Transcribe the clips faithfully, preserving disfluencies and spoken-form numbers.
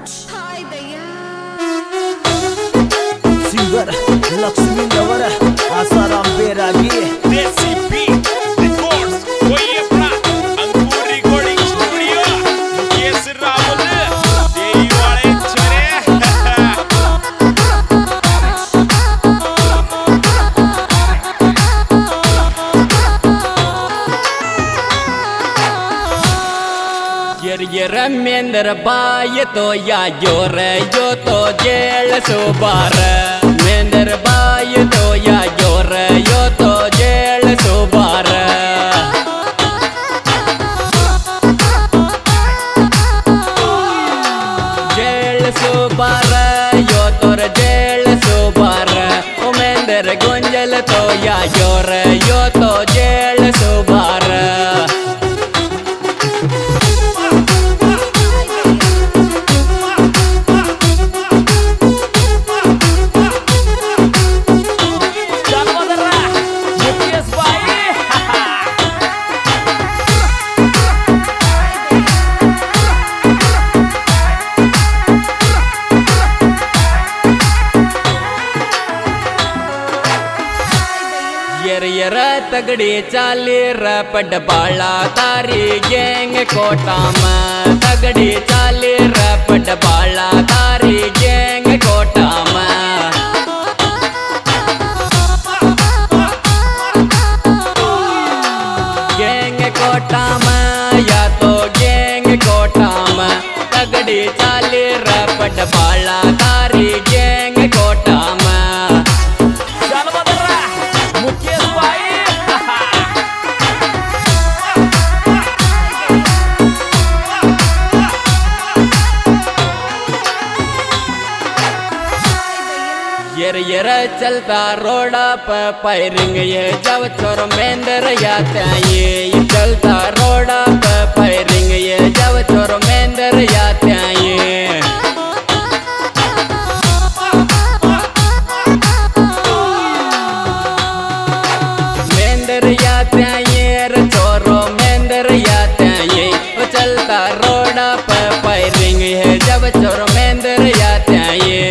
singer Lakshmi lover Asaram Bairagi recipe records कोयप्रा Ankur recording studio Mukesh Rawal देई वाले छरे यर यर मेंदर बाय तो या जोर यो तो जेल सुबार मेंदर बाय तो या जोर यो तो जेल सुबार जेल सुबार यो तोर जेल सुबार ओ मेंदर गुंजल तो या जोर यो तो जेल सुबार यर यर तगड़ी चाली रपड बाला तारी गैंग कोटा में तगड़ी चाली रपड बाला तारी गैंग कोटा में गैंग कोटा में या तो गैंग कोटा में तगड़ी चाली रपड बाला तारी गैंग कोटा में यर यर चलता रोड़ा पे पैरिंग ये जब छोर मेंदर याते ये चलता रोड़ा पे पैरिंग ये जब छोर मेंदर याते ये मेंदर याते ये रे छोरो मेंदर याते ये चलता रोड़ा पे पैरिंग ये जब छोर मेंदर याते ये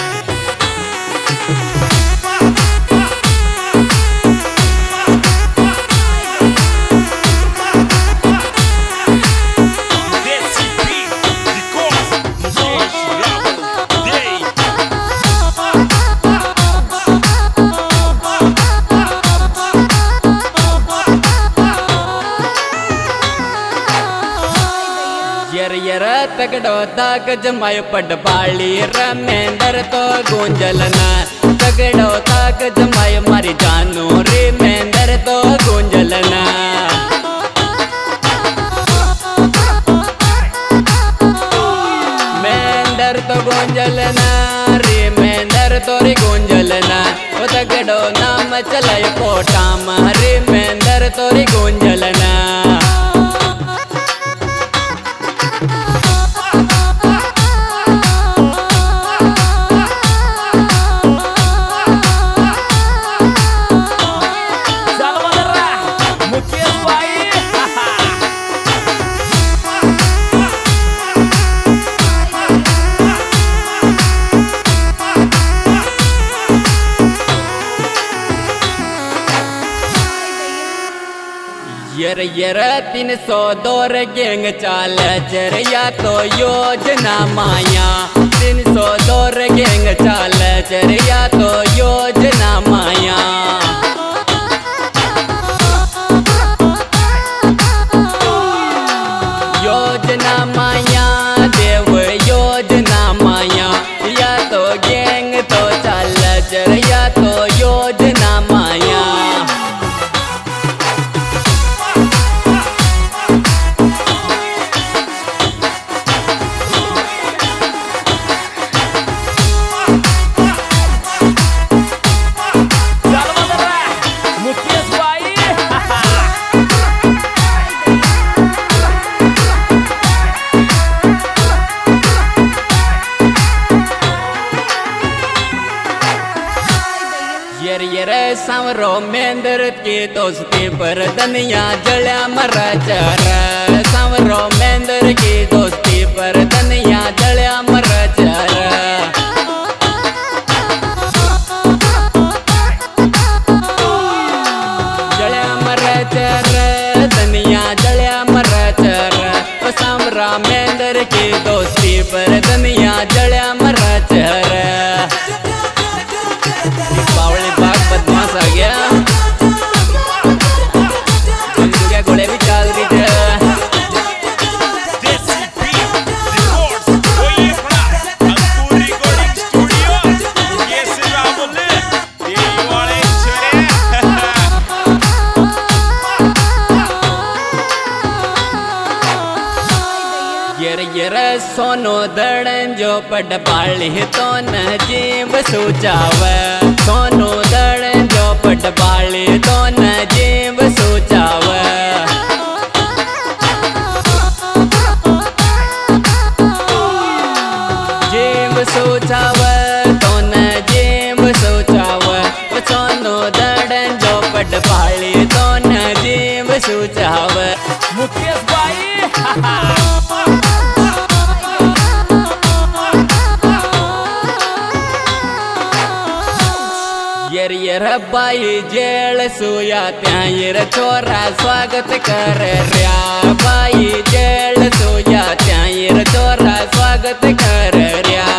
यर यर तगड़ो ताक जमाय पड बाली रमेंदर तो गुंजलना तगड़ो ताक जमाय मारी जानू रे मेंदर तो गुंजलना मेंदर तो गुंजलना रे मेंदर तो रे गुंजलना ओ तगड़ो नाम चलाय कोटा रे मेंदर तो रे गुंजलना यर यर तीन सौ दौर गैंग चाल चरिया तो योजना माया तीन सौ दौर गैंग चाल चरिया तो योजना माया योजना माया देव योजना माया या तो गैंग तो चाल चरिया तो योजना माया यर यर सांवरो मेंदर की दोस्ती पर दुनिया जल्या मरा चर सांवरो मेंदर की दोस्ती पर दुनिया जल्या मरा पर दुनिया जड़ा मरा चेहरा पावड़ी बाग बदमाश आ गया दुनिया घोड़े भी चाल रही थे यर यर सोनो दड़न जो पट बाली तो न जीव सोचाव सोनो दड़न जो पट बाली तो न जीव सोचाव जीव सोचाव तो न जीव सोचाव सोनो दड़न जो पट बाली तो न जीव सोचाव मुकेश भाई यर यर बाई जेल सोया त्या यर छोरा स्वागत कर रहा बाई जेल सोया त्या यर छोरा स्वागत कर रहा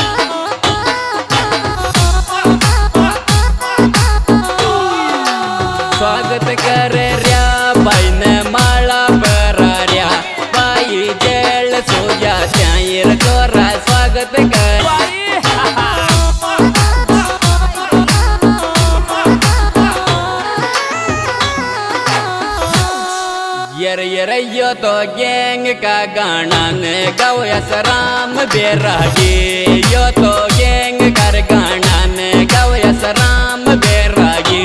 स्वागत कर रहा बाई ने माला पर रहा बाई जेल सोया त्या यर छोरा स्वागत कर यर यर यो तो गैंग का गाना ने गाओ सराम बेरागी यो तो गैंग कर गाना ने गाओ सराम बेरागी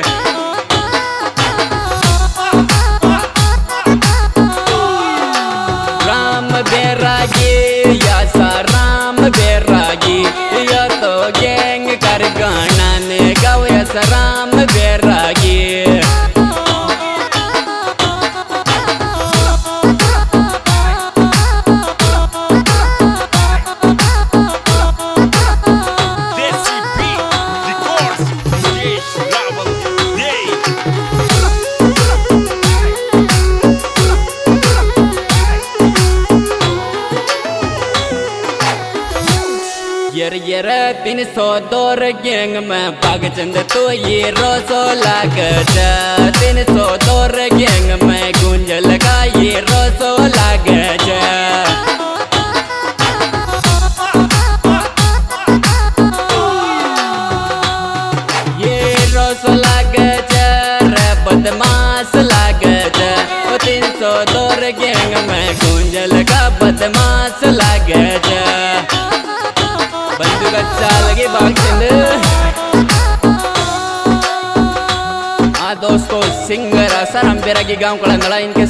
राम बेरागी या सराम बेरागी यो तो गैंग कर गाना ने गाओ सराम बेरागी यर यर तीन सौ दौर गैंग में भागचंद तो ये रोसो लागत तीन सौ दौर गैंग में गुंज लगा ये रोसो लागत ये रोसो लागत रे बदमाश लागत तीन सौ दौर गैंग में गुंज लगा बदमाश लागत बंदूक अच्छा लगे भागचंद आ दोस्तों सिंगर सराम बेरागी गांव कला इनके